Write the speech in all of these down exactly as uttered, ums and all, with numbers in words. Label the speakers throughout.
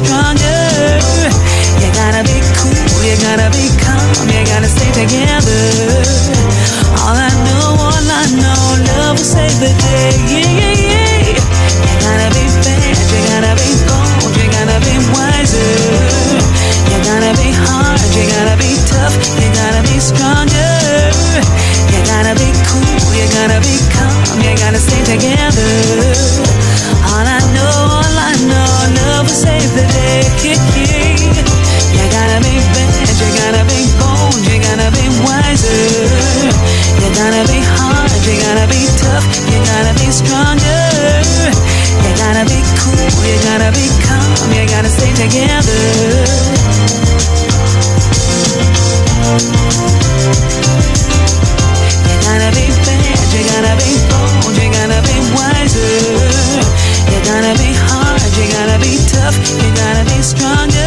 Speaker 1: stronger. You gotta be cool, you gotta be calm, you gotta stay together. All I know, all I know, love will save the day. Yeah, yeah, yeah. You gotta be bad, you gotta be bold, you gotta be wiser. You gotta be hard, you gotta be tough, you gotta be stronger. You gotta be cool, you gotta be calm, you gotta stay together. All I know, all I know, love will save the day. You gotta be bad, you gotta be bold, you gotta be wiser. You gotta be hard, you gotta be tough, you gotta be stronger. You gotta be cool, you gotta be calm, you gotta stay together. You gotta be bad, you gotta be bold, you gotta be wiser. You gotta be hard, you gotta be tough, you gotta be stronger.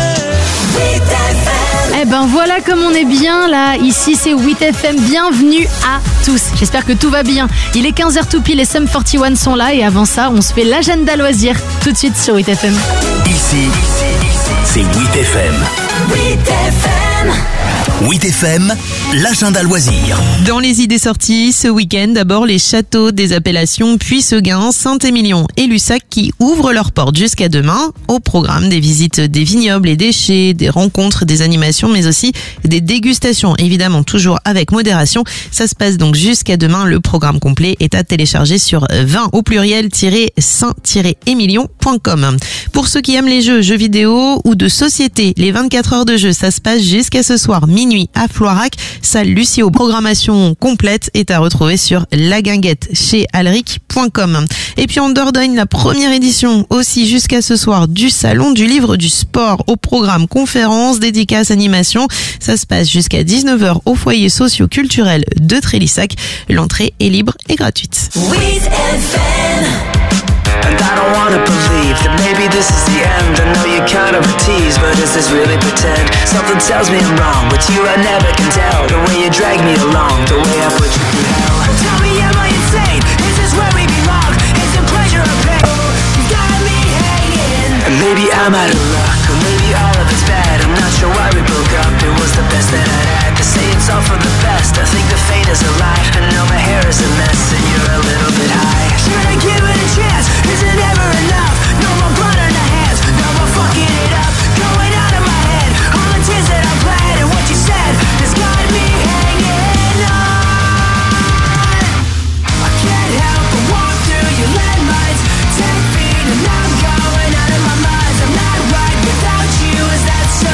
Speaker 2: Eh ben voilà comme on est bien là, ici c'est huit F M, bienvenue à tous. J'espère que tout va bien. Il est quinze heures tout pile, les Sum quarante et un sont là et avant ça on se fait l'agenda loisir tout de suite sur huit F M.
Speaker 3: Ici, c'est huit F M.
Speaker 4: huit F M.
Speaker 3: huit F M, l'agenda loisir.
Speaker 5: Dans les idées sorties, ce week-end, d'abord les châteaux des appellations Puy-Seguin, Saint-Émilion et Lussac qui ouvrent leurs portes jusqu'à demain. Au programme, des visites des vignobles et des chais, des rencontres, des animations, mais aussi des dégustations. Évidemment, toujours avec modération. Ça se passe donc jusqu'à demain. Le programme complet est à télécharger sur vingt au pluriel saint émilion point com. Pour ceux qui aiment les jeux, jeux vidéo ou de société, les vingt-quatre heures de jeu, ça se passe jusqu'à ce soir, minuit à Floirac, salle Lucio. Programmation complète est à retrouver sur La Guinguette chez alric point com. Et puis en Dordogne, la première édition aussi jusqu'à ce soir du salon du livre du sport. Au programme conférences, dédicaces, animations. Ça se passe jusqu'à dix-neuf heures au foyer socio-culturel de Trélissac. L'entrée est libre et gratuite.
Speaker 4: huit F M.
Speaker 6: And I don't wanna believe that maybe this is the end. I know you're kind of a tease, but is this really pretend? Something tells me I'm wrong, with you I never can tell. The way you drag me along, the way I put you through hell. Tell me, am I insane? Is this where we belong? Is it pleasure or pain? You've got me hanging. And maybe I'm out of luck, or maybe all of it's bad. I'm not sure why we broke up, it was the best that I'd had. To say it's all for the best, I think the fate is a lie. I know my hair is a mess, and you're a little bit high. Should I give it a chance? Is it ever enough? No more blood on the hands, no more fucking it up. Going out of my head, all the tears that I bled, and what you said has got me hanging on. I can't help but walk through your landmines, ten feet and I'm going out of my mind. I'm not right without you, is that so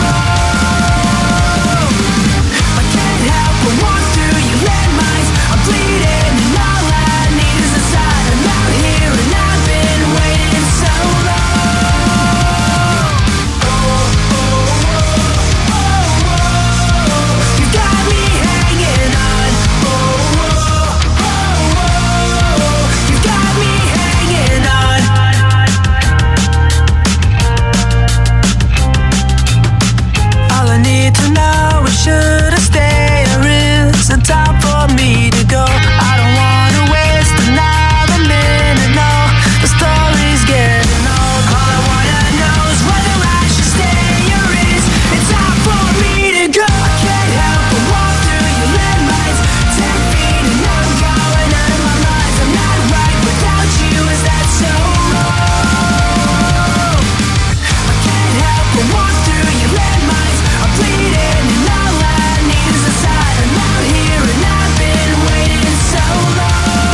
Speaker 6: wrong? I can't help but walk through your landmines, I'm bleeding and all I need is a sign. I'm out here and I've been waiting so long. Oh, oh, oh, oh, oh. You got me hanging on. Oh, oh, oh, oh. You got me hanging on. All I need to know is should I stay or is it time for me to go? I don't wanna waste another minute, no. The story's getting old. All I wanna know is whether I should stay or is it time for me to go? I can't help but walk through your landmines, ten feet and I'm going out of my mind. I'm not right without you, is that so wrong? I can't help but walk through your landmines, I'm bleeding and all I need is a sign. I'm out here and I've been waiting so long.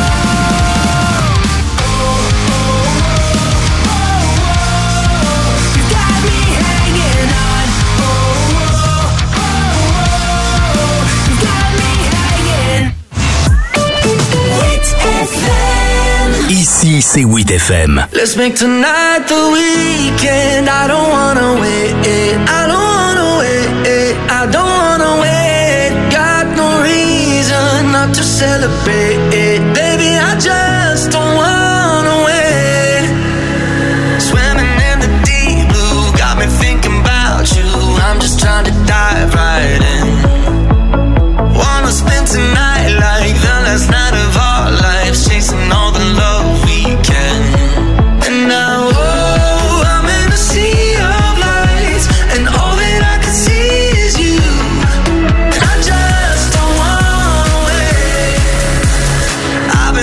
Speaker 6: Oh, oh, oh, oh, oh. You got me hanging on. Oh, oh, oh, oh. You got me hanging.
Speaker 4: huit F M.
Speaker 3: Ici, c'est huit F M.
Speaker 6: Let's make tonight the weekend. I don't wanna wait. I don't wanna wait. I don't wanna wait. Got no reason not to celebrate. Baby, I just don't wanna wait. Swimming in the deep blue got me thinking about you. I'm just trying to dive right in. Wanna spend tonight like the last night of our lives, chasing all the love we can. And now, oh, I'm in a sea of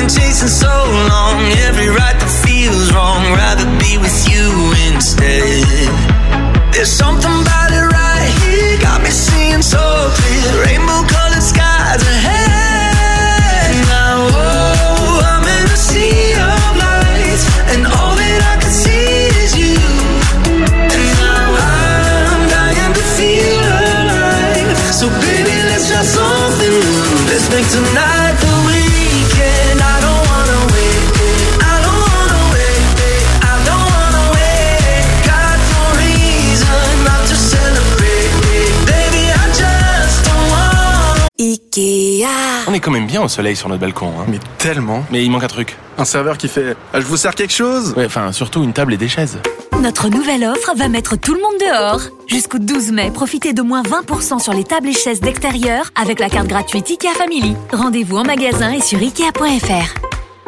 Speaker 7: been chasing so long, every right that feels wrong, rather be with you instead. There's something about it right here, got me seeing so clear, rainbow colored skies ahead. Now, oh, I'm in a sea of lights, and all that I can see is you. And now I'm dying to feel alive, so baby, let's try something new. Let's make tonight the weekend. I don't wanna wait, I don't wanna wait, I don't wanna wait. Got no reason not to celebrate, baby, I just don't wanna.
Speaker 4: Ikea.
Speaker 8: On est quand même bien au soleil sur notre balcon, hein.
Speaker 9: Mais tellement.
Speaker 8: Mais il manque un truc.
Speaker 9: Un serveur qui fait ah, « Je vous sers quelque chose ?»
Speaker 8: Ouais, enfin, surtout une table et des chaises.
Speaker 10: Notre nouvelle offre va mettre tout le monde dehors. Jusqu'au douze mai, profitez de moins vingt pour cent sur les tables et chaises d'extérieur avec la carte gratuite Ikea Family. Rendez-vous en magasin et sur ikea point f r.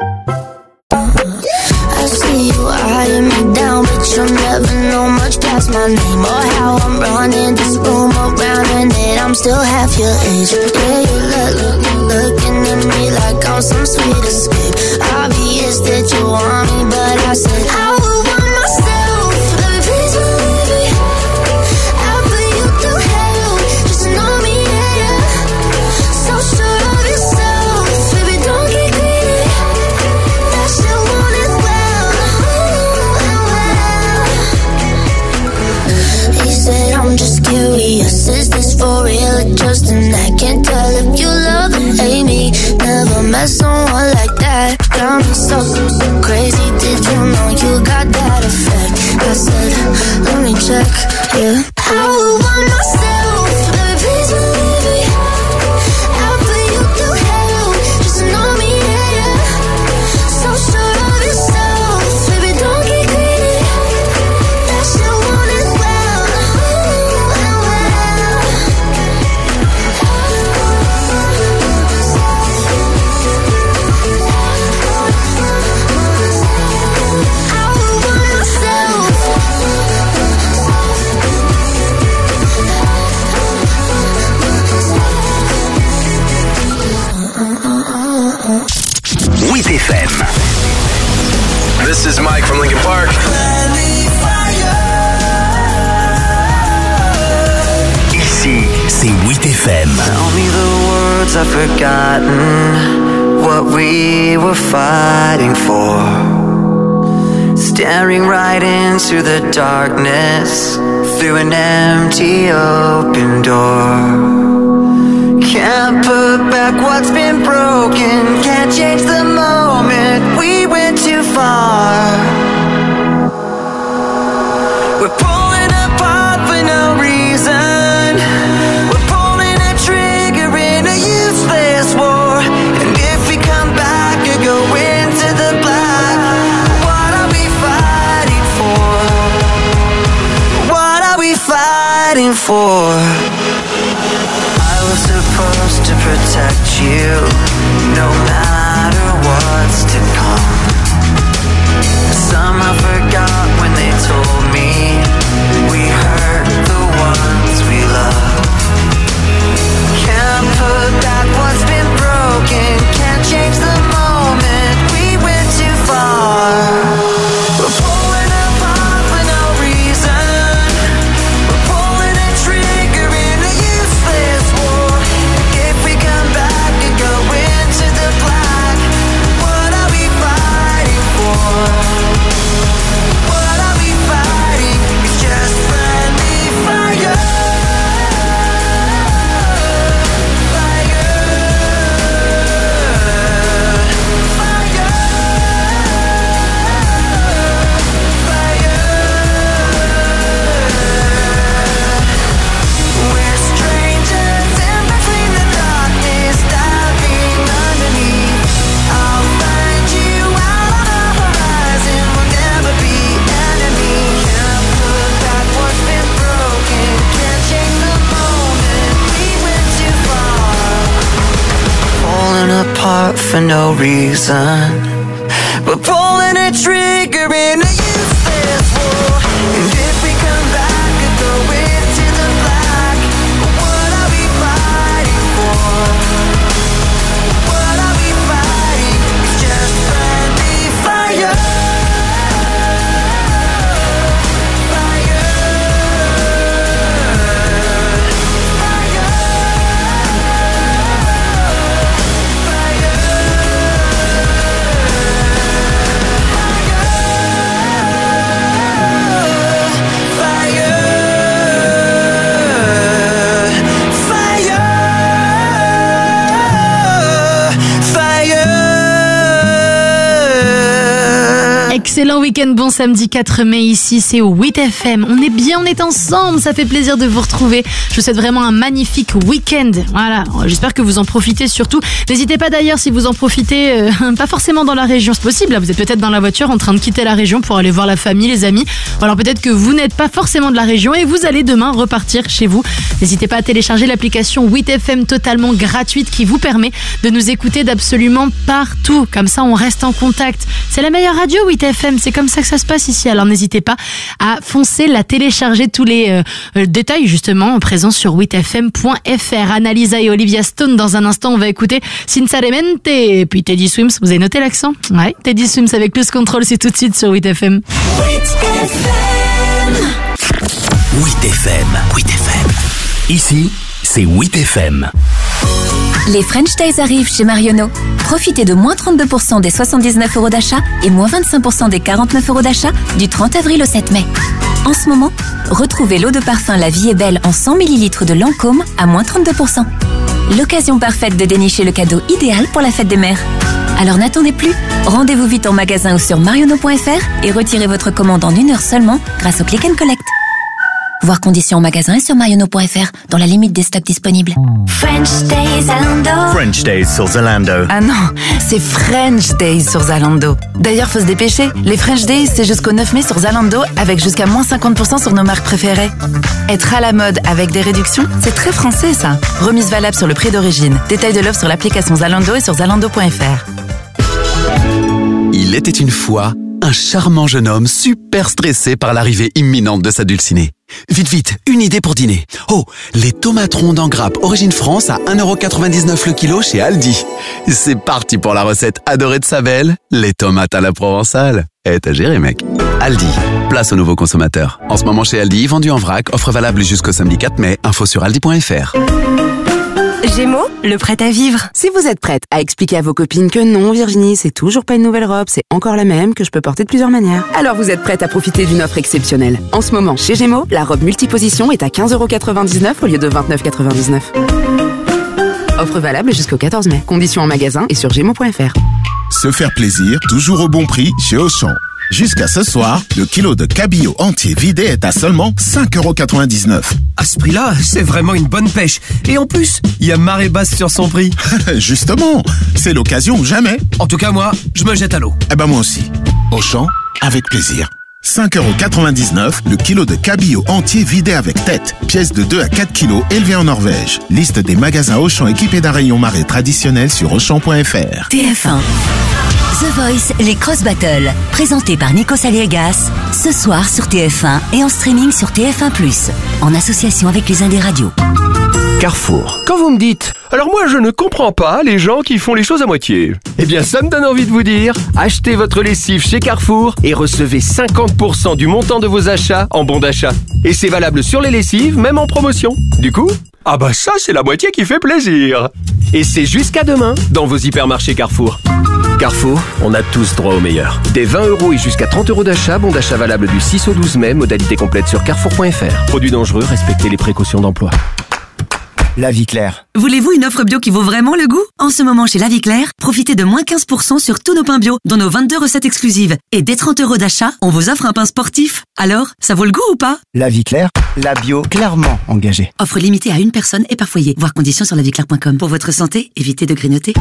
Speaker 11: I see you eyeing me down, but you'll never know much past my name or how I'm running this room around, and that I'm still half your age. Yeah, you look, look, looking at me like I'm some sweet escape. Obvious that you want me, but I said I would want myself. Baby, please believe me. I'll put you through hell. Just know me, yeah, yeah. So sure of yourself, baby, don't get greedy. That shit won't end well. He said I'm just curious, is this for real or just an act? Can't tell if you love or hate me. Never met someone like that. Got me so crazy, did you know you got that effect? I said, let me check, yeah. I would want myself, baby, please believe me. I'll put you through hell, just know me, yeah, yeah. So sure of yourself, baby, don't get greedy. That shit won't end well, well, well. I would want myself.
Speaker 3: huit F M.
Speaker 8: This is Mike from Linkin Park.
Speaker 3: Ici, c'est huit F M.
Speaker 6: Tell me the words I've forgotten, what we were fighting for. Staring right into the darkness, through an empty open door. Can't put back what's been broken, can't change the moment, we went too far. We're pulling apart for no reason, we're pulling a trigger in a useless war. And if we come back and go into the black, what are we fighting for? What are we fighting for? I was supposed to protect you, no matter what's to come. I somehow forgot when they told me we hurt the ones we love. Can't put back what's been broken, can't change the moment, we went too far. We're pulling apart for no reason, we're pulling a trigger in a useless war. If we come back and go into the black, what are we fighting for? What are we fighting? It's just friendly fire. We're strangers in between the darkness, diving underneath. I'll find you out on the horizon, we'll never be enemies. Can't put back what's been broken, can't change the moment, we went too far. Falling apart for no reason, we're pulling a trigger in a useless war. And if we come back and go into the black, what are we fighting for? What are we fighting? It's just
Speaker 2: Excellent week-end, bon samedi quatre mai, ici c'est huit F M. On est bien, on est ensemble, ça fait plaisir de vous retrouver. Je vous souhaite vraiment un magnifique week-end. Voilà, j'espère que vous en profitez surtout. N'hésitez pas d'ailleurs si vous en profitez, euh, pas forcément dans la région, c'est possible. Là, vous êtes peut-être dans la voiture en train de quitter la région pour aller voir la famille, les amis. Ou alors peut-être que vous n'êtes pas forcément de la région et vous allez demain repartir chez vous. N'hésitez pas à télécharger l'application huit F M totalement gratuite qui vous permet de nous écouter d'absolument partout. Comme ça, on reste en contact. C'est la meilleure radio, huit F M. C'est comme ça que ça se passe ici. Alors n'hésitez pas à foncer, la télécharger. Tous les euh, détails justement présents sur huit F M point F R. Annalisa et Olivia Stone. Dans un instant, on va écouter Sinceramente et puis Teddy Swims. Vous avez noté l'accent? Ouais, Teddy Swims avec Lose Control, c'est tout de suite sur huit F M.
Speaker 4: huit F M.
Speaker 3: huit F M. huit F M. Ici, c'est huit F M.
Speaker 10: Les French Days arrivent chez Marionneau. Profitez de moins trente-deux pour cent des soixante-dix-neuf euros d'achat et moins vingt-cinq pour cent des quarante-neuf euros d'achat du trente avril au sept mai. En ce moment, retrouvez l'eau de parfum La Vie est Belle en cent millilitres de Lancôme à moins trente-deux pour cent. L'occasion parfaite de dénicher le cadeau idéal pour la fête des mères. Alors n'attendez plus, rendez-vous vite en magasin ou sur marionneau point F R et retirez votre commande en une heure seulement grâce au Click and Collect. Voir conditions en magasin et sur marionneau point F R dans la limite des stocks disponibles.
Speaker 11: French Days Zalando.
Speaker 3: French Days sur Zalando.
Speaker 12: Ah non, c'est French Days sur Zalando. D'ailleurs, faut se dépêcher. Les French Days, c'est jusqu'au neuf mai sur Zalando avec jusqu'à moins cinquante pour cent sur nos marques préférées. Être à la mode avec des réductions, c'est très français ça. Remise valable sur le prix d'origine. Détail de l'offre sur l'application Zalando et sur zalando point F R.
Speaker 13: Il était une fois un charmant jeune homme super stressé par l'arrivée imminente de sa dulcinée. Vite, vite, une idée pour dîner. Oh, les tomates rondes en grappe Origine France à un euro quatre-vingt-dix-neuf le kilo chez Aldi. C'est parti pour la recette adorée de sa belle, les tomates à la provençale. Eh, t'as géré, mec. Aldi, place aux nouveaux consommateurs. En ce moment chez Aldi, vendu en vrac, offre valable jusqu'au samedi quatre mai, info sur aldi point F R.
Speaker 14: Gémeaux, le prêt à vivre. Si vous êtes prête à expliquer à vos copines que non, Virginie, c'est toujours pas une nouvelle robe, c'est encore la même, que je peux porter de plusieurs manières, alors vous êtes prête à profiter d'une offre exceptionnelle. En ce moment, chez Gémeaux, la robe multiposition est à quinze euros quatre-vingt-dix-neuf au lieu de vingt-neuf euros quatre-vingt-dix-neuf. Offre valable jusqu'au quatorze mai. Conditions en magasin et sur gémeaux point F R.
Speaker 15: Se faire plaisir, toujours au bon prix chez Auchan. Jusqu'à ce soir, le kilo de cabillaud entier vidé est à seulement cinq euros quatre-vingt-dix-neuf.
Speaker 16: À ce prix-là, c'est vraiment une bonne pêche. Et en plus, il y a marée basse sur son prix.
Speaker 15: Justement, c'est l'occasion ou jamais.
Speaker 16: En tout cas, moi, je me jette à l'eau.
Speaker 15: Eh ben moi aussi. Auchan, avec plaisir. cinq euros quatre-vingt-dix-neuf le kilo de cabillaud entier vidé avec tête. Pièce de deux à quatre kilos élevée en Norvège. Liste des magasins Auchan équipés d'un rayon marée traditionnel sur auchan point F R.
Speaker 10: T F un. The Voice, les Cross Battles, présenté par Nico Saliegas, ce soir sur T F un et en streaming sur T F un plus, en association avec les Indés Radio.
Speaker 3: Carrefour.
Speaker 17: Quand vous me dites « Alors moi je ne comprends pas les gens qui font les choses à moitié », eh bien ça me donne envie de vous dire « Achetez votre lessive chez Carrefour et recevez cinquante pour cent du montant de vos achats en bon d'achat. Et c'est valable sur les lessives, même en promotion. Du coup, ah bah ça c'est la moitié qui fait plaisir. Et c'est jusqu'à demain dans vos hypermarchés Carrefour. Carrefour, on a tous droit au meilleur. Des vingt euros et jusqu'à trente euros d'achat, bon d'achat valable du six au douze mai, modalité complète sur carrefour point F R. Produits dangereux, respectez les précautions d'emploi.
Speaker 18: La Vie Claire.
Speaker 19: Voulez-vous une offre bio qui vaut vraiment le goût? En ce moment chez La Vie Claire, profitez de moins quinze pour cent sur tous nos pains bio, dont nos vingt-deux recettes exclusives. Et dès trente euros d'achat, on vous offre un pain sportif. Alors, ça vaut le goût ou pas?
Speaker 18: La Vie Claire, la bio clairement engagée.
Speaker 19: Offre limitée à une personne et par foyer. Voir conditions sur la vie claire point com. Pour votre santé, évitez de grignoter.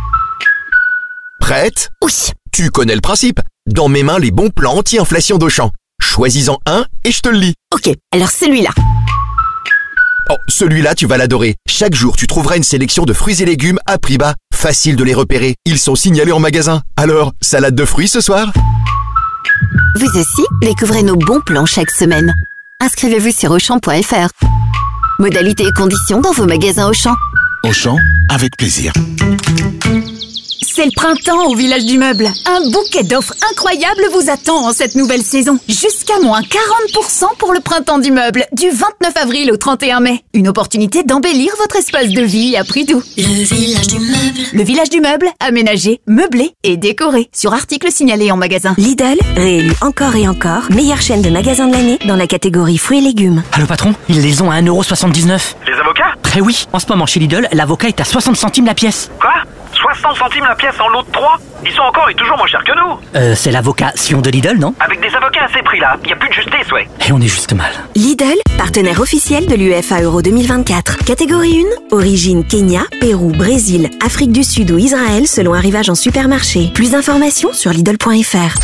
Speaker 20: Prête?
Speaker 19: Oui.
Speaker 20: Tu connais le principe. Dans mes mains, les bons plans anti-inflation d'Auchan. Choisis-en un et je te le lis.
Speaker 19: Ok, alors celui-là.
Speaker 20: Oh, celui-là, tu vas l'adorer. Chaque jour, tu trouveras une sélection de fruits et légumes à prix bas. Facile de les repérer. Ils sont signalés en magasin. Alors, salade de fruits ce soir?
Speaker 21: Vous aussi, découvrez nos bons plans chaque semaine. Inscrivez-vous sur auchan point F R. Modalités et conditions dans vos magasins Auchan.
Speaker 15: Auchan, avec plaisir.
Speaker 22: C'est le printemps au Village du Meuble. Un bouquet d'offres incroyables vous attend en cette nouvelle saison. Jusqu'à moins quarante pour cent pour le printemps du meuble, du vingt-neuf avril au trente et un mai. Une opportunité d'embellir votre espace de vie à prix doux.
Speaker 11: Le Village du Meuble.
Speaker 22: Le Village du Meuble, aménagé, meublé et décoré. Sur article signalé en magasin.
Speaker 23: Lidl, réélu encore et encore, meilleure chaîne de magasins de l'année dans la catégorie fruits et légumes.
Speaker 24: Allô patron, ils les ont à un euro soixante-dix-neuf.
Speaker 25: Les avocats?
Speaker 24: Eh oui, en ce moment chez Lidl, l'avocat est à soixante centimes la pièce.
Speaker 25: Quoi?
Speaker 1: soixante centimes la pièce en lot de trois. Ils sont encore et toujours moins chers que nous.
Speaker 5: Euh, c'est la vocation de Lidl, non?
Speaker 1: Avec des avocats à ces prix-là, il n'y a plus de justice, ouais.
Speaker 5: Et on est juste mal.
Speaker 23: Lidl, partenaire officiel de l'UEFA Euro deux mille vingt-quatre. Catégorie un, origine Kenya, Pérou, Brésil, Afrique du Sud ou Israël selon arrivage en supermarché. Plus d'informations sur Lidl point F R.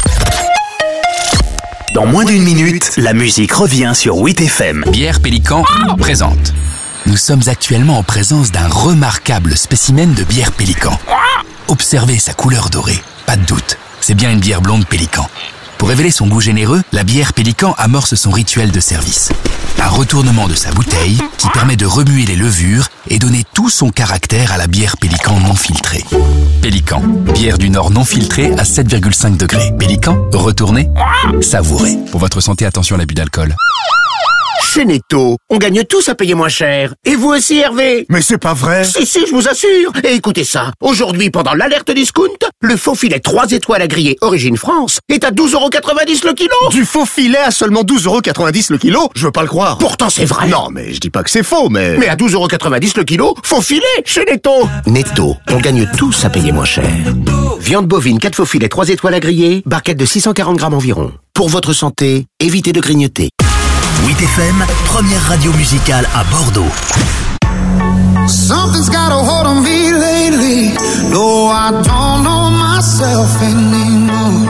Speaker 3: Dans moins d'une minute, la musique revient sur huit F M.
Speaker 7: Bière Pélican présente. Nous sommes actuellement en présence d'un remarquable spécimen de bière Pélican. Observez sa couleur dorée. Pas de doute, c'est bien une bière blonde Pélican. Pour révéler son goût généreux, la bière Pélican amorce son rituel de service. Un retournement de sa bouteille qui permet de remuer les levures et donner tout son caractère à la bière Pélican non filtrée. Pélican, bière du Nord non filtrée à sept virgule cinq degrés. Pélican, retournez, savourez. Pour votre santé, attention à l'abus d'alcool.
Speaker 24: Chez Netto, on gagne tous à payer moins cher. Et vous aussi, Hervé?
Speaker 18: Mais c'est pas vrai.
Speaker 24: Si, si, je vous assure. Et écoutez ça. Aujourd'hui, pendant l'alerte discount, le faux filet trois étoiles à griller Origine France est à douze euros quatre-vingt-dix le kilo.
Speaker 18: Du faux filet à seulement douze euros quatre-vingt-dix le kilo? Je veux pas le croire.
Speaker 24: Pourtant, c'est vrai.
Speaker 18: Non, mais je dis pas que c'est faux, mais...
Speaker 24: Mais à douze euros quatre-vingt-dix le kilo, faux filet chez Netto. Netto, on gagne tous à payer moins cher. Viande bovine, quatre faux filets, trois étoiles à griller, barquette de six cent quarante grammes environ. Pour votre santé, évitez de grignoter.
Speaker 3: huit F M, première radio musicale à Bordeaux.
Speaker 25: Something's got a hold on me lately. No, I don't know myself anymore.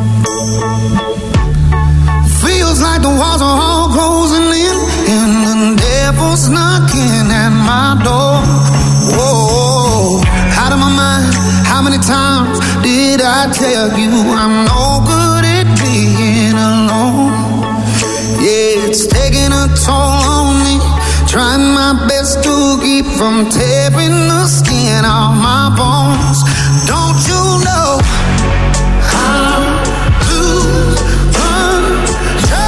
Speaker 25: Feels like the walls are all closing in, and the devil's knocking at my door. Whoa, out of my mind. How many times did I tell you I'm no good at being alone? Yeah, it's taking a toll on me. Trying my best to keep from tearing the skin off my bones. Don't you know I lose control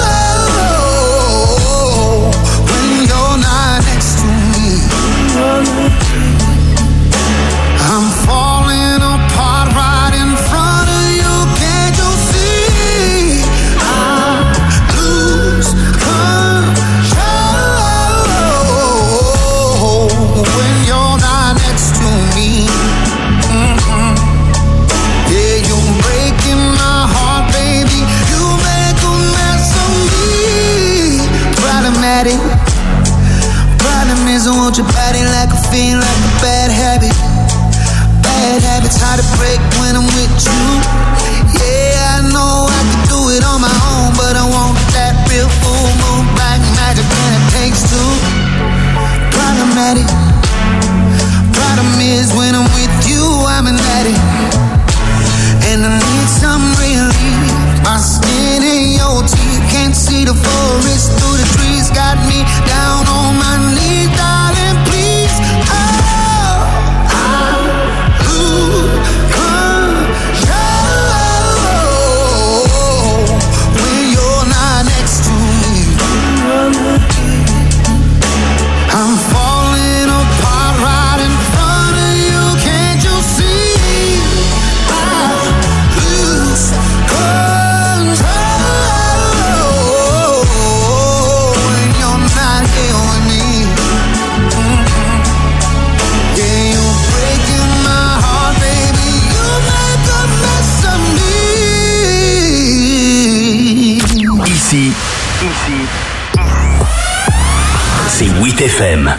Speaker 25: when you're not next to me? I'm falling apart right in front of you. Can't you see? I lose control when you're not next to me. Mm-hmm. Yeah, you're breaking my heart, baby. You make a mess of me. Problematic. Problem is I want your body like a fiend, like a bad habit. Bad habits hard to break when I'm with you. Yeah, I know I can do it on my own, but I want that real full moon black magic, and it takes two. Problematic. Problem is when I'm with you, I'm an addict, and I need some relief. My skin and your teeth, can't see the forest through the trees. Got me down on my knees, darling, please. Oh, I lose control when you're not next to me. I'm falling apart right in front of you. Can't you see? I lose control when you're not here with me. Mm-hmm. Yeah, you're breaking my heart, baby. You make a mess of me.
Speaker 3: Ici, ici, c'est huit F M.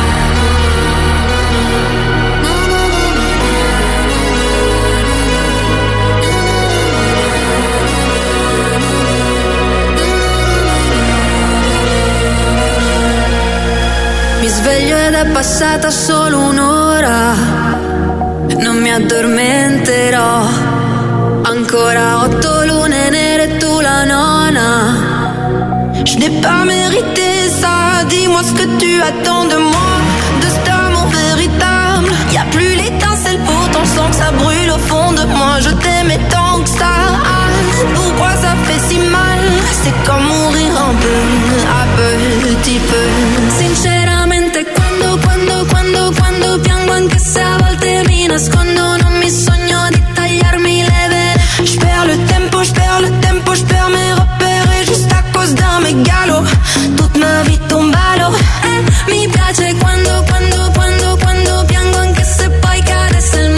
Speaker 26: Mi sveglio ed è passata solo un'ora, non mi addormenterò. Ancora otto lune nere e tu la nona. Je n'ai pas mérité ça, dis-moi ce que tu attends de moi, de cet amour véritable. Y a plus l'étincelle, pourtant je sens que ça brûle au fond de moi. Je t'aimais tant que ça, pourquoi ça fait si mal? C'est comme mourir un peu, à petit peu. Sinceramente quando, quando, quando, quando piango, anche se a volte mi nascondo, non mi sogno di tagliarmi le vene. J'perds le tempo, j'perds le tempo, j'perds mes repères et juste à cause d'un mégalo, toute ma vie tombe à l'eau. Eh, mi piace quando, quando, quando, quando piango, anche se poi cade se il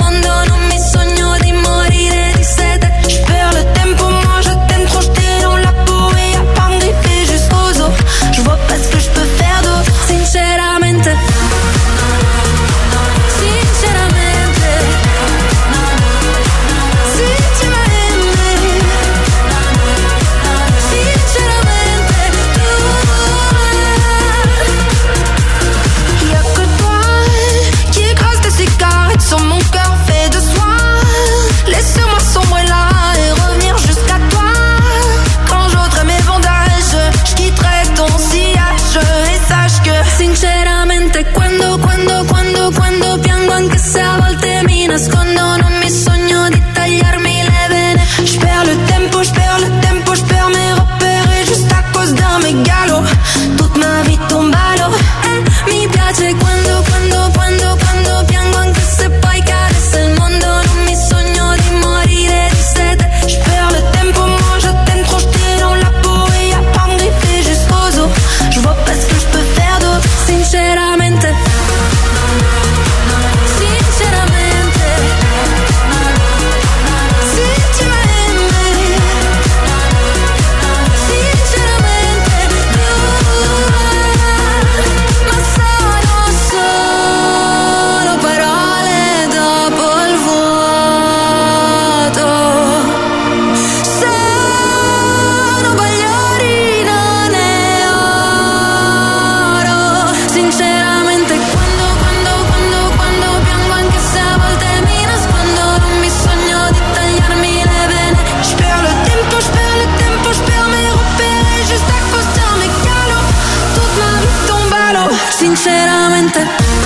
Speaker 26: sinceramente.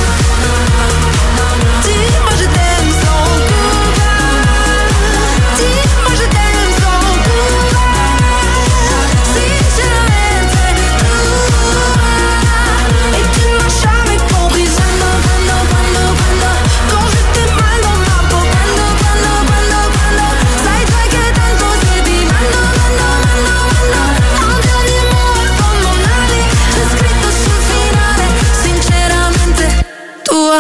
Speaker 26: Dis-moi je t'aime sans couvert. Dis-moi je t'aime sans couvert. Sinceramente, uh, et tu n'as jamais compris. Quando, quando, quando, quando, quand je t'ai mal dans ma peau. Quando, quando, quando, quando, sai già che tanto sei di mando, mando, mando, mando. Un dernier mot avant mon aller, c'è scritto sul finale. Sinceramente, tua.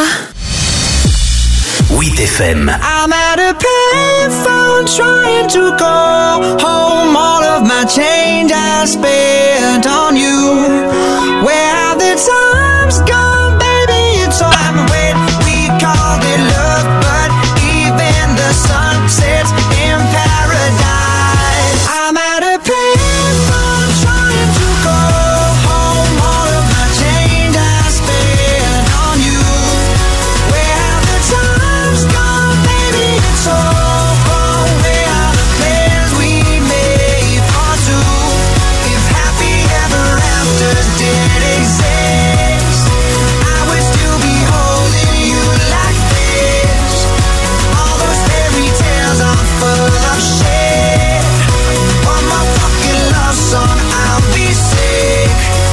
Speaker 3: huit F M.
Speaker 25: I'm at a payphone trying to call home. All of my change I spent on you. Where have the times gone, baby? It's all I'm waiting. We called it love, but even the sun sets in paradise. I'm at a payphone trying to call home. All of my change I spent on you. Where have the times gone, baby? It's all wrong. Where are the plans we made for two? If happy ever after did exist, I would still be holding you like this. All those fairy tales are full of shit. One more fucking love song, I'll be sick.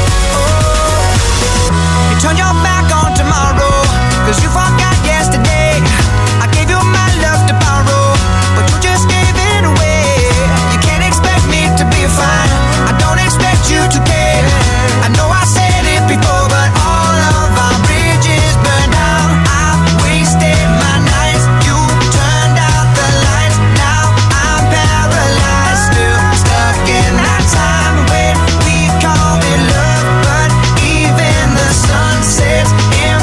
Speaker 25: Oh. You turn your back on tomorrow, cause you forgot yesterday. I gave you my love to borrow, but you just gave it away. You can't expect me to be fine, I don't expect you to care. I know I said it before, but all of our bridges burned down. I've wasted my nights, you turned out the lights. Now I'm paralyzed, still stuck in that time when we called it love, but even the sun sets in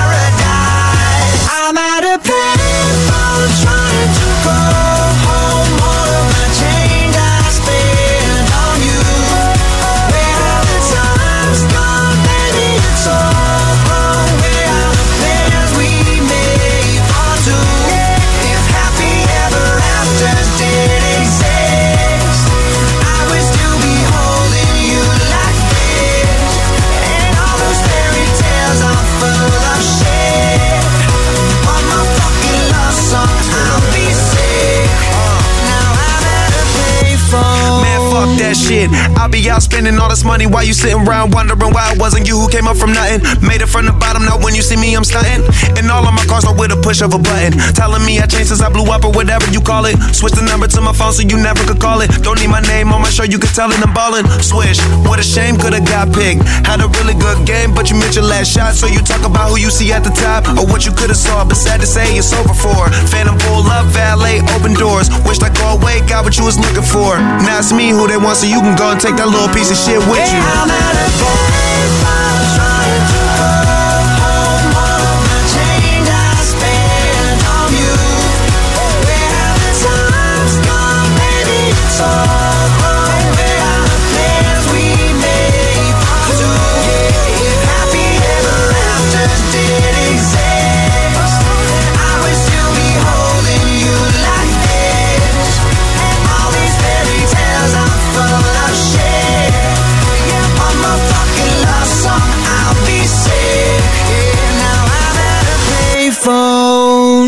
Speaker 25: paradise. I'm at a payphone trying to call home. All of my change I spent on you. Where have the times gone, baby? It's all wrong. Where are the plans we made for two? If happy ever after did exist, I would still be holding you like this. And all those fairy tales are full of shit. One more fucking love song, I'll be sick. Now I'm at a payphone.
Speaker 2: Man, fuck that shit. I'll be out spending all this money while you sitting around wondering why it wasn't you who came up from nothing. Made it from the bottom, now when you see me, I'm stunting. And all of my cars are with a push of a button. Telling me I changed since I blew up or whatever you call it. Switch the number to my phone so you never could call it. Don't need my name on my show, you could tell it I'm ballin'. Swish, what a shame, could've got picked. Had a really good game, but you missed your last shot. So you talk about who you see at the top or what you could've saw. But sad to say, it's over for. Phantom pull up, valet, open doors. Wished I go away, got what you was looking for. Now it's me who they want, so you can go and take that little piece of shit with you.
Speaker 25: I'm at a payphone trying to call home. All of my change I spent on you. Where have the times gone, baby? It's all wrong. Where are the plans we made for two? If happy ever after did exist, I would still be holding you like this. And all these fairy tales are full of shit. Yeah, one more fucking love song, I'll be sick. Yeah, now I'm at a payphone.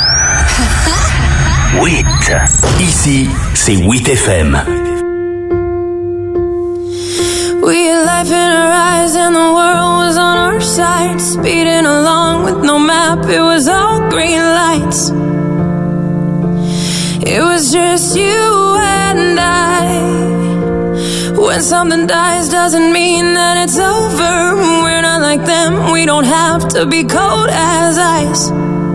Speaker 3: huit. Ici, c'est huit F M.
Speaker 26: We had life in our eyes and the world was on our side. Speeding along with no map, it was all green lights. It was just you and I. When something dies doesn't mean that it's over. We're not like them, we don't have to be cold as ice.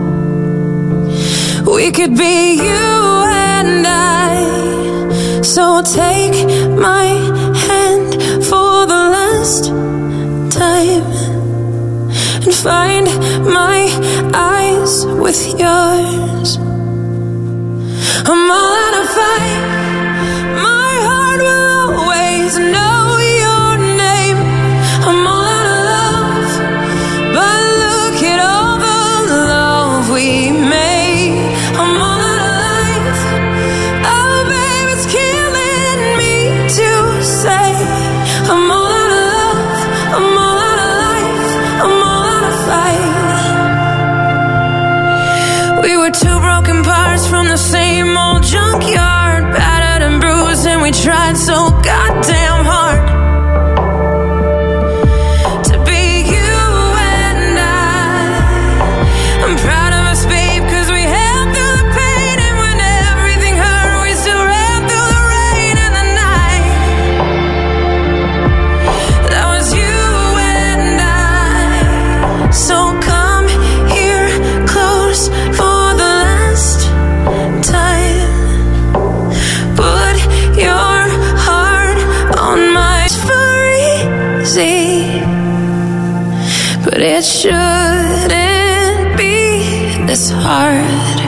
Speaker 26: We could be you and I. So take my hand for the last time and find my eyes with yours. I'm all out of fight. My heart will always know your name. I'm all out of love, but look at all the love we made. I'm all out of life. Oh, babe, it's killing me to say I'm all out of love. I'm all out of life. I'm all But it shouldn't be this hard.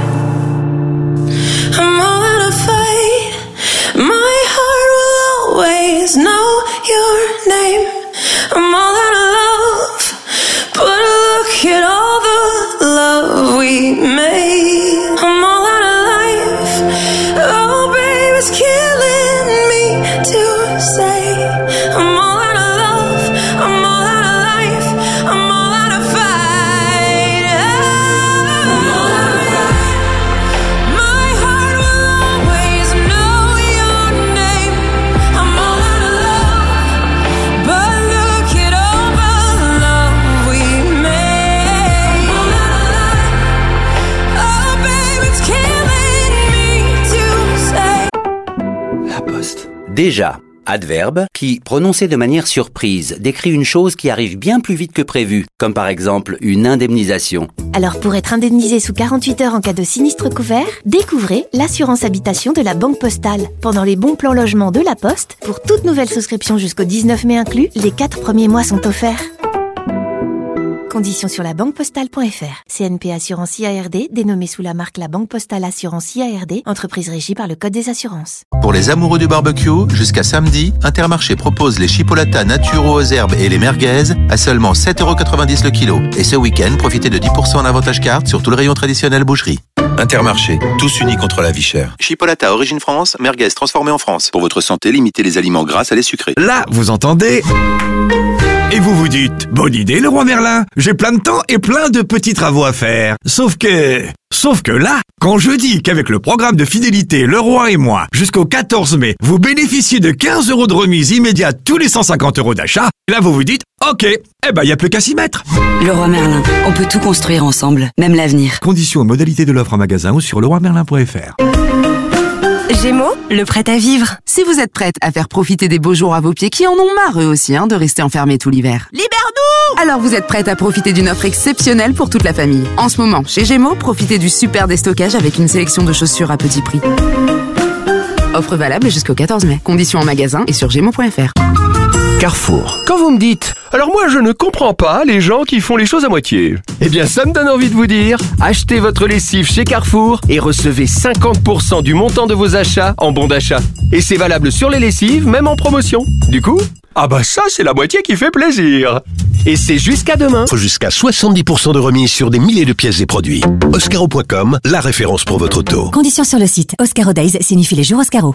Speaker 26: I'm all out of fight. My heart will always know your name. I'm all out of love, but look at all the love we made. I'm all out of life. Oh, babe, it's killing me to say. I'm all out of love. I'm all out of life. I'm all out of fight. I'm all out of fight. My heart will always know your name. I'm all out of love, but look at all the love we made. I'm all out of life. Oh, babe, it's killing me to say.
Speaker 5: La Poste. Déjà, adverbe qui, prononcé de manière surprise, décrit une chose qui arrive bien plus vite que prévu, comme par exemple une indemnisation.
Speaker 21: Alors pour être indemnisé sous quarante-huit heures en cas de sinistre couvert, découvrez l'assurance habitation de la Banque Postale. Pendant les bons plans logement de la Poste, pour toute nouvelle souscription jusqu'au dix-neuf mai inclus, les quatre premiers mois sont offerts. Conditions sur la banque postale point f r. C N P Assurance I A R D, dénommée sous la marque La Banque Postale Assurance I A R D, entreprise régie par le Code des assurances.
Speaker 4: Pour les amoureux du barbecue, jusqu'à samedi, Intermarché propose les chipolatas naturaux aux herbes et les merguez à seulement sept euros quatre-vingt-dix le kilo. Et ce week-end, profitez de dix pour cent en avantage carte sur tout le rayon traditionnel boucherie. Intermarché, tous unis contre la vie chère. Chipolata origine France, merguez transformée en France. Pour votre santé, limitez les aliments gras à les sucrés.
Speaker 6: Là, vous entendez ? Et vous vous dites, bonne idée le roi Merlin, j'ai plein de temps et plein de petits travaux à faire. Sauf que... Sauf que là, quand je dis qu'avec le programme de fidélité Le Roi et moi, jusqu'au quatorze mai, vous bénéficiez de quinze euros de remise immédiate tous les cent cinquante euros d'achat, là vous vous dites, ok, eh ben y a plus qu'à s'y mettre.
Speaker 19: Le Roi Merlin, on peut tout construire ensemble, même l'avenir.
Speaker 6: Conditions et modalités de l'offre en magasin ou sur le roi merlin point f r.
Speaker 14: Gémeaux, le prêt à vivre. Si vous êtes prête à faire profiter des beaux jours à vos pieds qui en ont marre eux aussi hein, de rester enfermés tout l'hiver.
Speaker 22: Libère-nous!
Speaker 14: Alors vous êtes prête à profiter d'une offre exceptionnelle pour toute la famille. En ce moment, chez Gémeaux, profitez du super déstockage avec une sélection de chaussures à petit prix. Offre valable jusqu'au quatorze mai. Conditions en magasin et sur gémeaux point f r.
Speaker 17: Carrefour. Quand vous me dites « Alors moi je ne comprends pas les gens qui font les choses à moitié », eh bien ça me donne envie de vous dire « Achetez votre lessive chez Carrefour et recevez cinquante pour cent du montant de vos achats en bon d'achat. Et c'est valable sur les lessives, même en promotion. Du coup, ah bah ça c'est la moitié qui fait plaisir. Et c'est jusqu'à demain.
Speaker 8: Jusqu'à soixante-dix pour cent de remise sur des milliers de pièces et produits. Oscaro point com, la référence pour votre auto.
Speaker 21: Conditions sur le site. Oscaro Days signifie les jours Oscaro.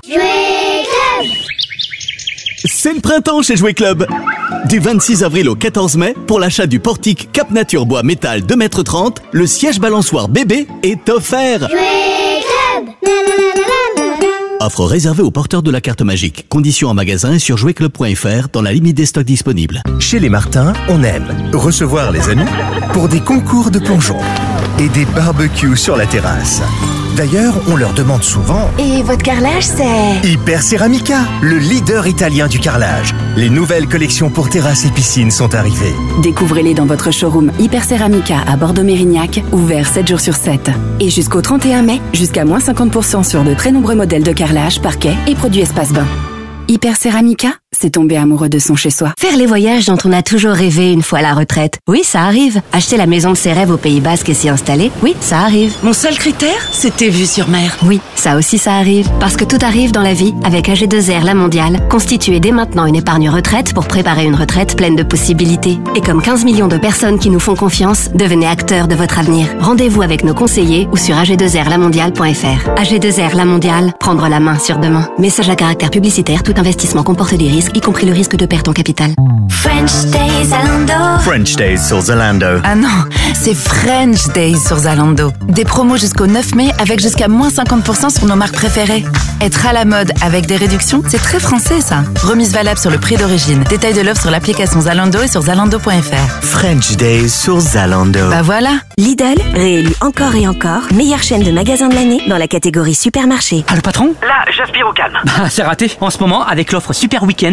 Speaker 9: C'est le printemps chez Jouet Club. Du vingt-six avril au quatorze mai, pour l'achat du portique Cap Nature Bois Métal deux mètres trente, le siège balançoire bébé est offert. Jouet Club. Offre réservée aux porteurs de la carte magique. Conditions en magasin et sur jouet club point f r dans la limite des stocks disponibles.
Speaker 12: Chez les Martins, on aime recevoir les amis pour des concours de plongeon et des barbecues sur la terrasse. D'ailleurs, on leur demande souvent...
Speaker 21: Et votre carrelage, c'est...
Speaker 12: Hyper Ceramica, le leader italien du carrelage. Les nouvelles collections pour terrasses et piscines sont arrivées.
Speaker 19: Découvrez-les dans votre showroom Hyper Ceramica à Bordeaux-Mérignac, ouvert sept jours sur sept. Et jusqu'au trente et un mai, jusqu'à moins cinquante pour cent sur de très nombreux modèles de carrelage, parquet et produits espace-bain. Hyper Ceramica, c'est tomber amoureux de son chez-soi.
Speaker 21: Faire les voyages dont on a toujours rêvé une fois à la retraite. Oui, ça arrive. Acheter la maison de ses rêves au Pays Basque et s'y installer. Oui, ça arrive.
Speaker 19: Mon seul critère, c'était vue sur mer.
Speaker 21: Oui, ça aussi ça arrive. Parce que tout arrive dans la vie avec A G deux R La Mondiale. Constituez dès maintenant une épargne retraite pour préparer une retraite pleine de possibilités. Et comme quinze millions de personnes qui nous font confiance, devenez acteurs de votre avenir. Rendez-vous avec nos conseillers ou sur a g deux r la mondiale point f r. A G deux R La Mondiale, prendre la main sur demain. Message à caractère publicitaire, tout investissement comporte des risques, y compris le risque de perte en capital.
Speaker 26: French Days Zalando.
Speaker 12: French Days sur Zalando.
Speaker 14: Ah non, c'est French Days sur Zalando. Des promos jusqu'au neuf mai avec jusqu'à moins cinquante pour cent sur nos marques préférées. Être à la mode avec des réductions, c'est très français ça. Remise valable sur le prix d'origine. Détail de l'offre sur l'application Zalando et sur zalando point f r.
Speaker 12: French Days sur Zalando.
Speaker 14: Bah voilà.
Speaker 21: Lidl, réélu encore et encore, meilleure chaîne de magasins de l'année dans la catégorie supermarché.
Speaker 5: Ah le patron ?
Speaker 1: Là, j'aspire au calme.
Speaker 5: Bah c'est raté. En ce moment, avec l'offre Super Week-end,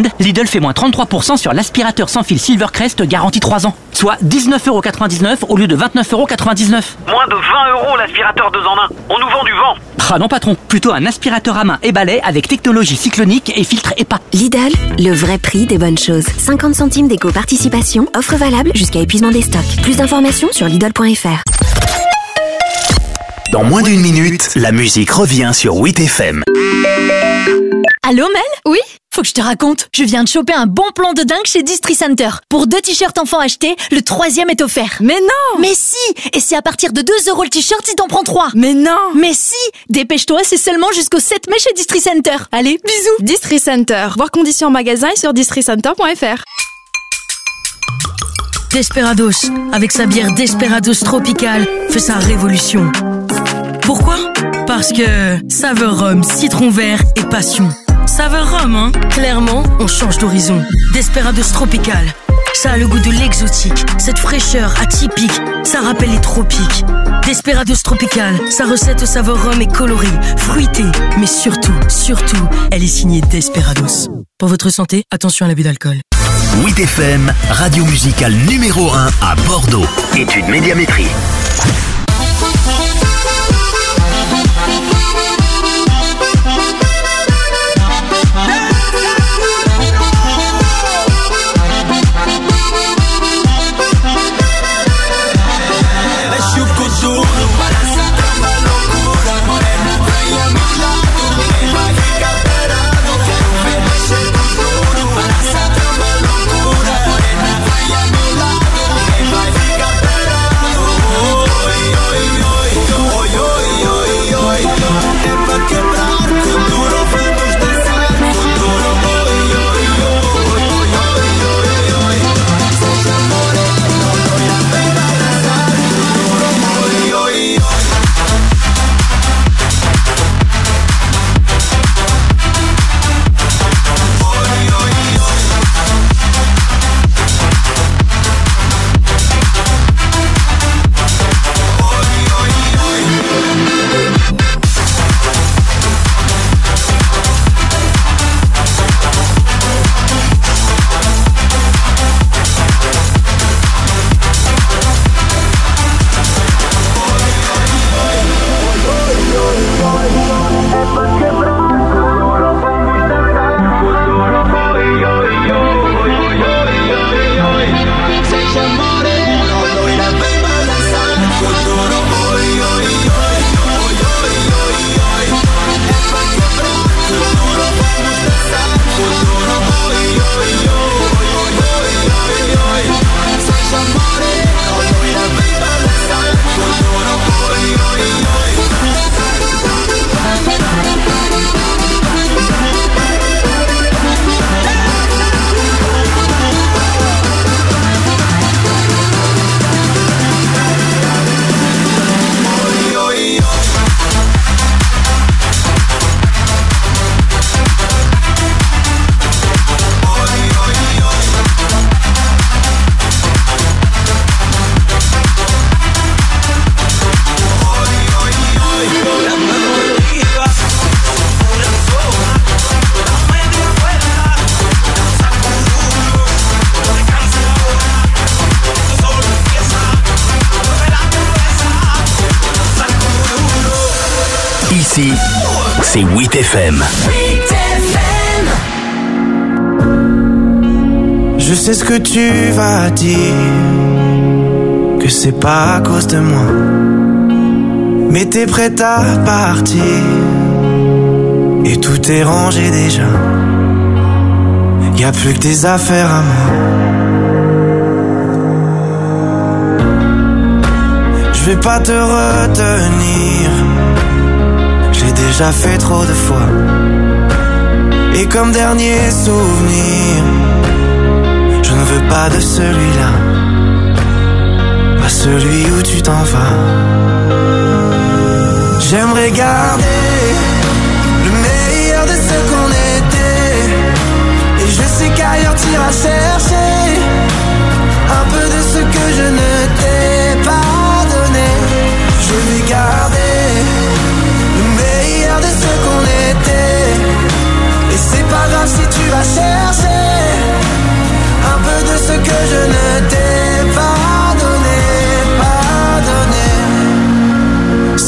Speaker 10: Lidl fait moins trente-trois pour cent sur l'aspirateur sans fil Silvercrest garantie trois ans. Soit dix-neuf euros quatre-vingt-dix-neuf au lieu de vingt-neuf euros quatre-vingt-dix-neuf.
Speaker 1: Moins de vingt euros l'aspirateur deux en un. On nous vend du vent.
Speaker 10: Ah non patron, plutôt un aspirateur à main et balai avec technologie cyclonique et filtre E P A.
Speaker 23: Lidl, le vrai prix des bonnes choses. cinquante centimes d'éco-participation, offre valable jusqu'à épuisement des stocks. Plus d'informations sur Lidl point F R.
Speaker 3: Dans moins d'une minute, la musique revient sur huit F M.
Speaker 11: Allô Mel ? Oui ? Faut que je te raconte. Je viens de choper un bon plan de dingue chez Distri Center. Pour deux t-shirts enfants achetés, le troisième est offert.
Speaker 13: Mais non !
Speaker 11: Mais si ! Et c'est à partir de deux euros le t-shirt si t'en prends trois.
Speaker 13: Mais non !
Speaker 11: Mais si ! Dépêche-toi, c'est seulement jusqu'au sept mai chez Distri Center. Allez, bisous !
Speaker 13: Distri Center. Voir conditions en magasin et sur distri center point F R.
Speaker 15: Desperados, avec sa bière Desperados Tropical, fait sa révolution. Pourquoi ? Parce que saveur rhum, citron vert et passion. Saveur rhum, hein ? Clairement, on change d'horizon. Desperados Tropical, ça a le goût de l'exotique. Cette fraîcheur atypique, ça rappelle les tropiques. Desperados Tropical, sa recette au saveur rhum est colorée, fruitée, mais surtout, surtout, elle est signée Desperados. Pour votre santé, attention à l'abus d'alcool.
Speaker 3: huit F M, radio musicale numéro un à Bordeaux. Étude médiamétrie. Ici, c'est huit F M.
Speaker 16: Je sais ce que tu vas dire, que c'est pas à cause de moi, mais t'es prête à partir, et tout est rangé déjà. Y'a plus que tes affaires à moi. Je vais pas te retenir, j'ai déjà fait trop de fois. Et comme dernier souvenir, je ne veux pas de celui-là, pas celui où tu t'en vas. J'aimerais garder le meilleur de ce qu'on était, et je sais qu'ailleurs t'iras chercher un peu de ce que je ne t'ai pas donné. Je vais garder le meilleur de ce qu'on était, et c'est pas grave si tu vas chercher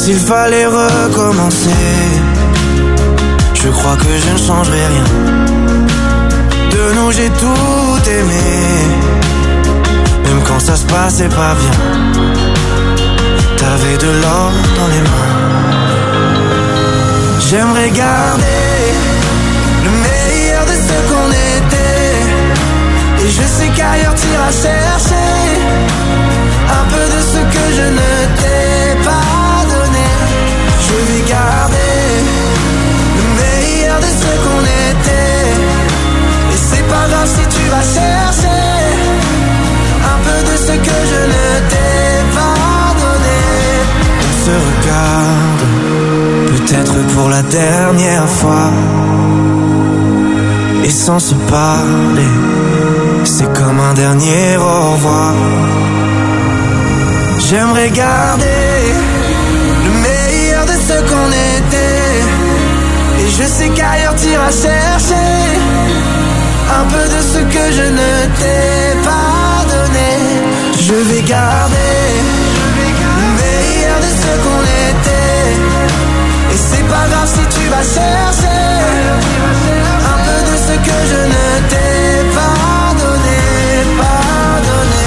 Speaker 16: s'il fallait recommencer, je crois que je ne changerai rien. De nous j'ai tout aimé, même quand ça se passait pas bien. T'avais de l'or dans les mains. J'aimerais garder le meilleur de ce qu'on était, et je sais qu'ailleurs t'iras chercher un peu de ce que je ne t'ai pas donné. Je vais garder le meilleur de ce qu'on était, et c'est pas grave si tu vas chercher un peu de ce que je ne t'ai pas donné. On se regarde, peut-être pour la dernière fois, et sans se parler, c'est comme un dernier au revoir. J'aimerais garder le meilleur de ce qu'on était, et je sais qu'ailleurs t'iras chercher un peu de ce que je ne t'ai pas donné. Je vais garder le meilleur de ce qu'on était, et c'est pas grave si tu vas chercher un peu de ce que je ne t'ai pas donné, pas donné.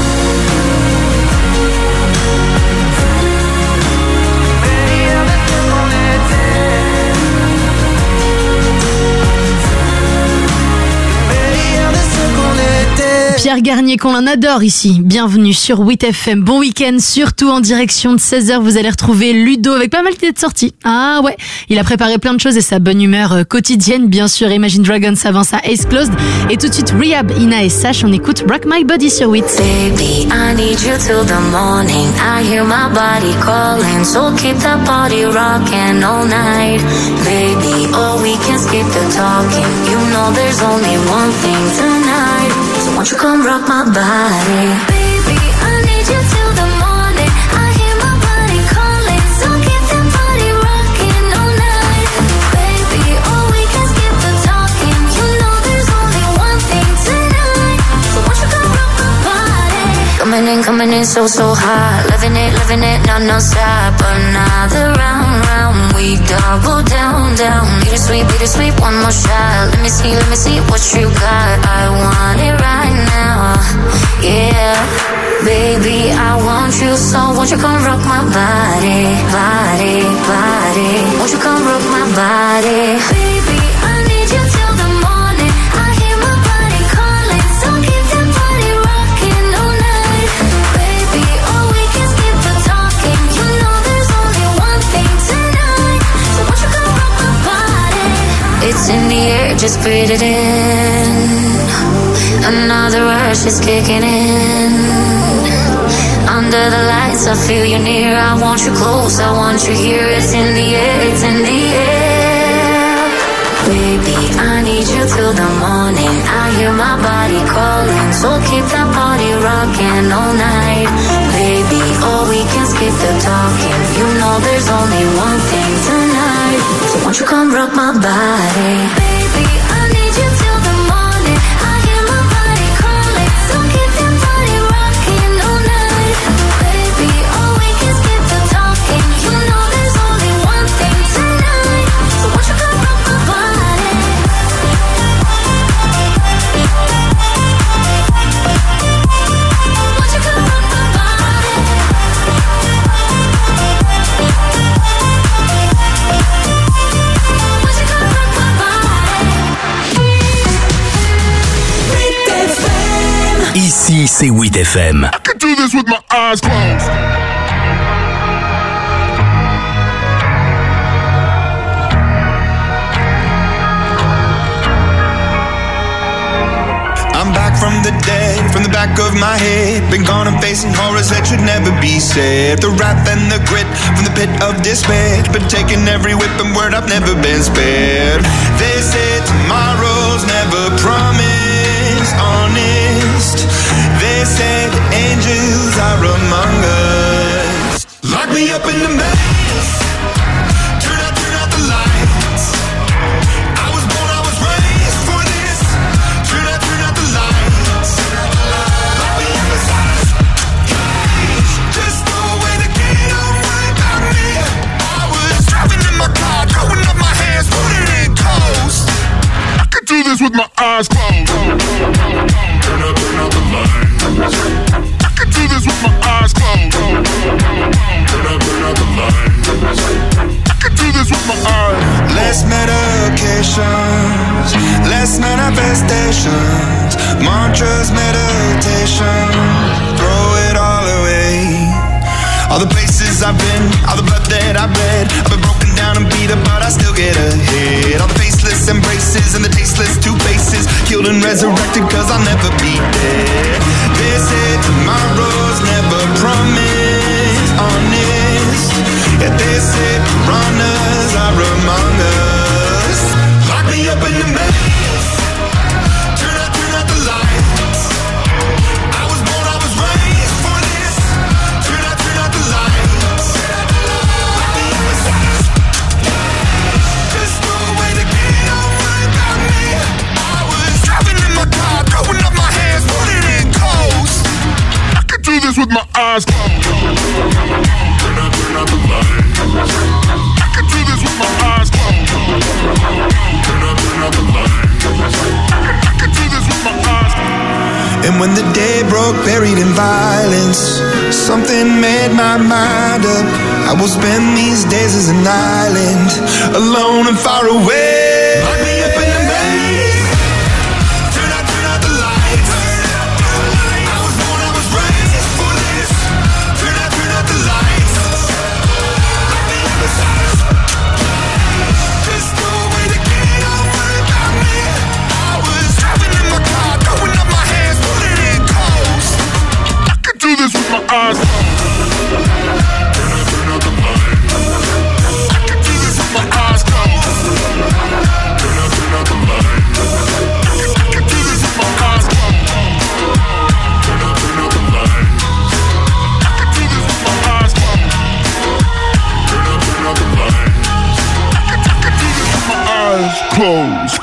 Speaker 2: Pierre Garnier, qu'on en adore ici. Bienvenue sur huit F M. Bon week-end, surtout en direction de seize heures. Vous allez retrouver Ludo avec pas mal d'idées de sortie. Ah ouais, il a préparé plein de choses et sa bonne humeur quotidienne. Bien sûr, Imagine Dragons avance à Ace Closed. Et tout de suite, Rehab, Ina et Sash. On écoute Rock My Body sur huit.
Speaker 26: Baby, I need you till the morning. I hear my body calling. So keep that body rocking all night. Baby, oh, we can skip the talking. You know there's only one thing tonight. So won't you come rock my body? Baby, I need you till the morning. I hear my body calling. So keep that body rocking all night. Baby, oh, we can skip the talking. You know there's only one thing tonight. So won't you come rock my body? Coming in, coming in so, so hot. Loving it, loving it, no, no stop. Another round, round. We double down, down. Bittersweet, bittersweet, one more shot. Let me see, let me see what you got. I want it right now, yeah. Baby, I want you, so won't you come rock my body, body, body. Won't you come rock my body? Baby, I need you till the morning. I hear my body calling, so keep that body rocking all night. Baby, oh, we can skip the talking. You know there's only one thing tonight. So won't you come rock my body? It's in the air, just breathe it in. Another rush is kicking in. Under the lights, I feel you near. I want you close, I want you here. It's in the air, it's in the air. Baby, I need you till the morning. I hear my body calling. So keep that body rocking all night. Baby, oh, we can skip the talking. You know there's only one thing tonight. So won't you come rock my body? Baby, I need you till the morning. I hear my body calling. So keep that body rocking all night. Baby, oh, we can skip the talking. You know there's only one thing tonight. So won't you come rock my body? Won't you come rock my body? Won't you come rock my body?
Speaker 3: Ici, c'est huit F M.
Speaker 7: I could do this with my eyes closed.
Speaker 18: I'm back from the dead, from the back of my head. Been gone and facing horrors that should never be said. The wrath and the grit from the pit of despair. Been taking every whip and word, I've never been spared. They say tomorrow's never promised, honest. They say the angels are among us. Lock me up in the maze. Turn out, turn out the lights. I was born, I was raised for this. Turn out, turn out the lights. Lock me up inside a cage. Just throw away the key, don't worry about me.
Speaker 7: this with my eyes closed. Turn up, turn up the lights. I can do this with my eyes closed. Turn up, turn up the lights. I can do this with my eyes.
Speaker 16: Less medications, less manifestations, mantras, meditation, throw it all away. All the places I've been, all the blood that I've bled, I've been broken down and beat up, but I still get ahead. All the faceless embraces and the tasteless two faces, killed and resurrected, cause I'll never be dead. They say tomorrow's never promised, honest. Yeah, they say piranhas are among us. Lock me up in the maze, turn out, turn out the lights. I was born, I was raised for this. Turn out, turn out the lights. Lock me up inside. Just throw away the key, don't worry about me. I was driving in my car, throwing up my hands, putting in coast.
Speaker 7: I can do this with my eyes closed. Turn out, turn out the lights. I can do this with my eyes closed. Turn out, turn out the lights. I can do this with my eyes closed.
Speaker 16: And when the day broke, buried in violence, something made my mind up. I will spend these days as an island, alone and far away. Lock me up in the maze. Turn out, turn out the lights. I was born, I was raised for this. Turn out, turn out the lights. Lock me up inside. Just throw away the key, don't worry about me. I was driving in my car, throwing up my hands, putting in coast.
Speaker 7: I can do this with my eyes closed. Turn out, turn out the lights. I can do this with my eyes closed. Turn out, turn out the lights. I can do this with my eyes closed. Turn out, turn out the lights. I can do this with my eyes closed. Turn out, turn out the lights. I can, I can do this with my eyes closed.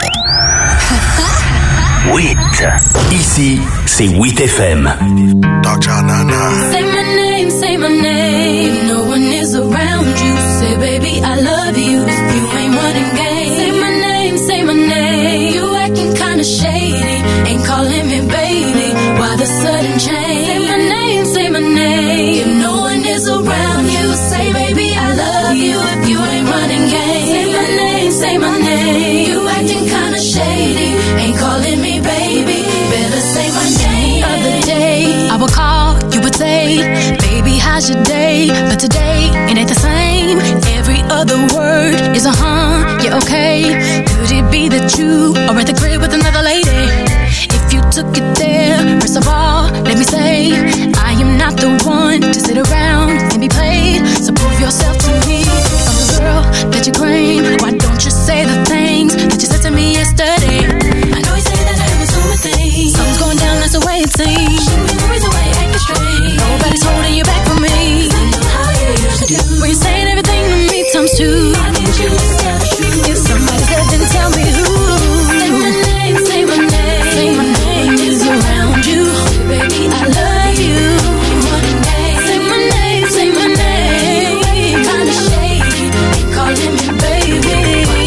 Speaker 3: huit. Ici, c'est huit F M.
Speaker 26: Say my name, say my name. No one is around you. Say, baby, I love you. If you ain't running game. Say my name, say my name. You acting kinda shady. Ain't calling me baby. Why the sudden change? Say my name, say my name. If no one is around you. Say, baby, I love you. If you ain't running game. Say my name, say my name. You acting kinda shady. Ain't calling me baby. Better say my name. Other day, I would call, you would say, baby, how's your day? But today, it ain't the same. Every other word is a huh, yeah, okay. Could it be that you are at the crib with another lady? If you took it there, first of all, let me say, I am not the one to sit around and be played. So prove yourself to me. I'm the girl that you claim. Why don't you say the things that you said to me yesterday? I know you say that I was doing things. Something's going down, that's the way it seems. The reason why you acting straight. Nobody's holding you back from me. I know how you used to do. When you're saying everything to me times two. I need you to tell the truth. If somebody's dead, then tell me who. Say my name, say my name. Say my name is around you. Say, baby, I love you. Say my name, say my name. Kinda shady. Ain't calling me baby.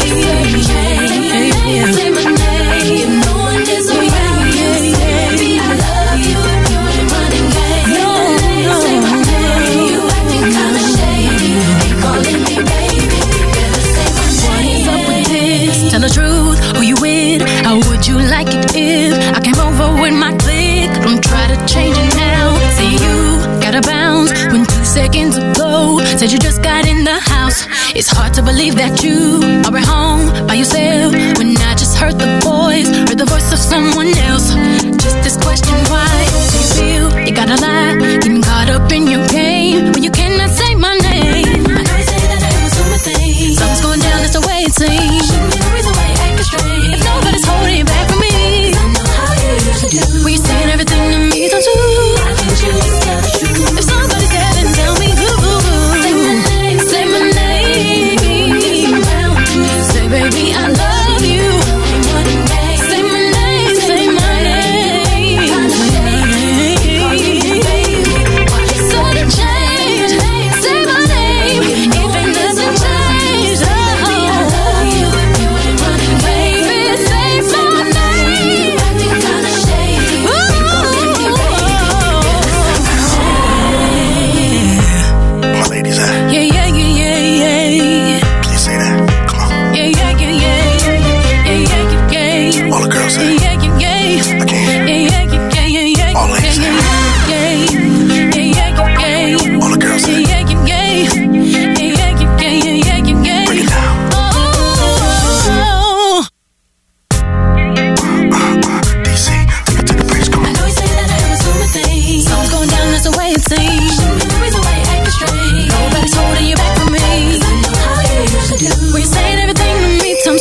Speaker 26: Say my name. If no one is around you. Baby, I love you. If you ain't running game. No, no. Say my name. You acting kinda shady. Ain't calling me baby. Better say my name. What's up with this? Tell the truth. Who you with? How would you like it if I came over with my clique? Don't try to change it now. See you gotta bounce when two seconds ago said you just got in the house. It's hard to believe that you are at home by yourself when I just heard the voice, heard the voice of someone else. Just this question, why do you feel you gotta lie? Getting caught up in your game when you cannot say my name. I know you say that I was doing things. Something's going down, that's the way it seems. Shouldn't be the reason why you acting straight. If nobody's holding you back from me, I know how you used to do. When you're saying everything to me, don't you? I need you to tell the truth. If somebody's dead, then tell me who. Say my name, say my name. Say, baby, I love you.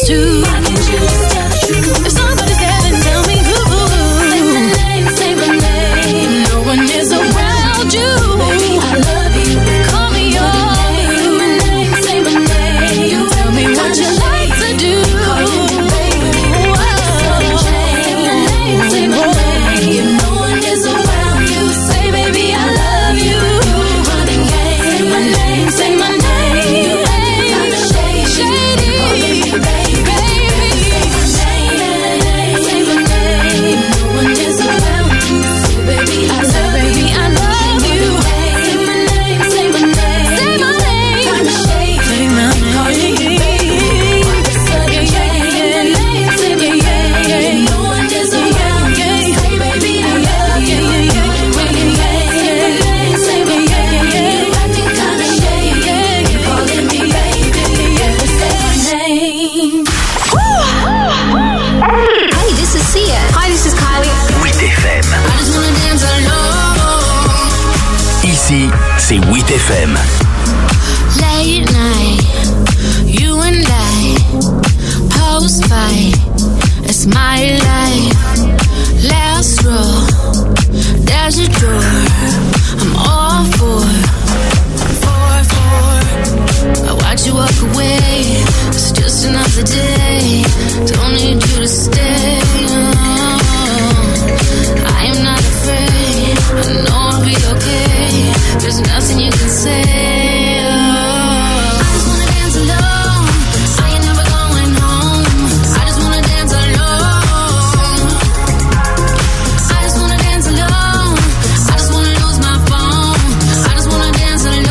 Speaker 26: supposed to? Why can't you just tell the truth? If somebody's there, then tell me who. Say my name, say my name. No one is around you. Baby, I love you. Call me yours. Say my name, say my name. You tell me what you like to do. Call me baby. Say my name, say my name. If no one is around you, say baby I love you. Running game. Say my name, say my name.
Speaker 3: Ici, c'est huit F M.
Speaker 26: Late night, you and I, post fight, it's my life. Last row, there's a door, I'm all for, for, for. I watch you walk away, it's just another day. Don't need you to stay. I am not afraid, I know I'll be okay. There's nothing you can say. Oh. I just wanna dance alone. I ain't never going home. I just wanna dance alone. I just wanna dance alone. I just wanna lose my phone. I just wanna dance alone.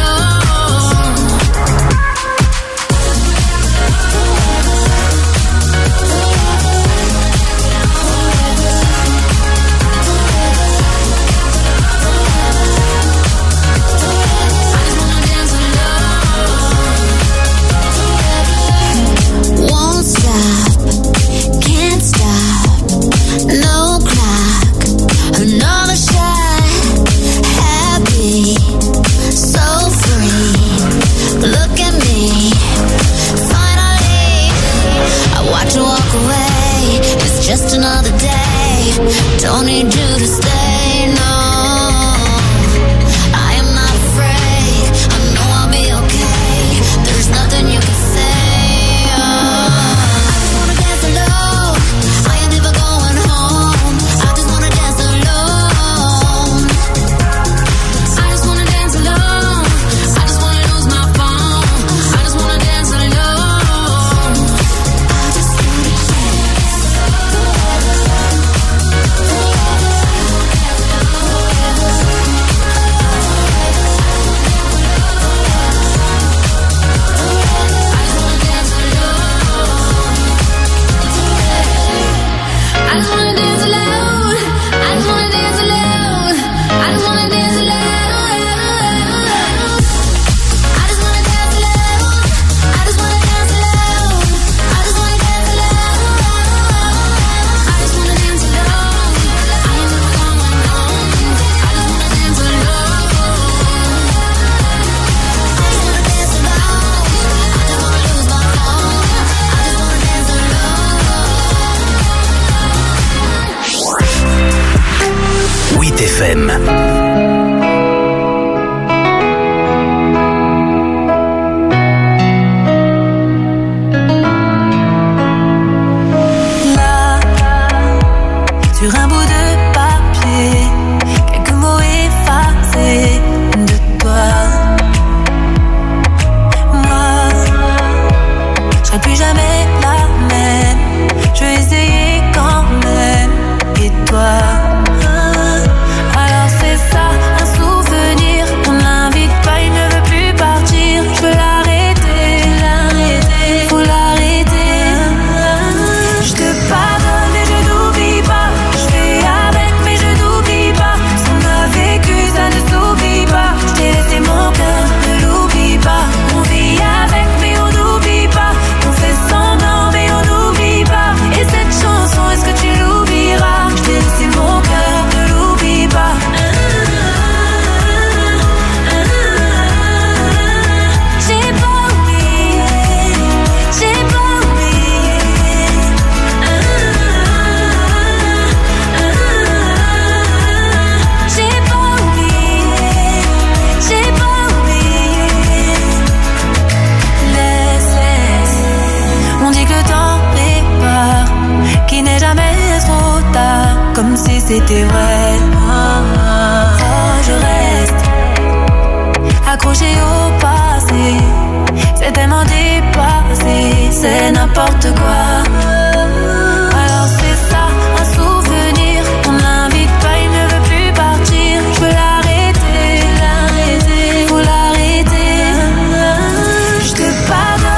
Speaker 26: Just another day. Don't need you to stay, no. I am not afraid. I know I'll be okay. There's nothing you can say. Oh. I just wanna dance alone. I ain't never going home. I just wanna dance alone. I just wanna dance alone. I just wanna lose my phone. I just wanna dance alone. I just wanna I just wanna dance alone. I just wanna dance alone. I just wanna dance alone. I just wanna dance alone. I just wanna dance alone. I just wanna dance alone. I just wanna dance alone. I ain't never going home. I just wanna dance alone. I just wanna dance alone. I don't wanna lose my phone. I just wanna dance alone.
Speaker 3: huit F M.
Speaker 26: Là, sur un bout de papier, quelques mots effacés de toi. Moi, je serai plus jamais la même. Je vais essayer quand même. Et toi, alors c'est comme si c'était vrai. Oh, je reste accroché au passé, c'est tellement dépassé, c'est n'importe quoi.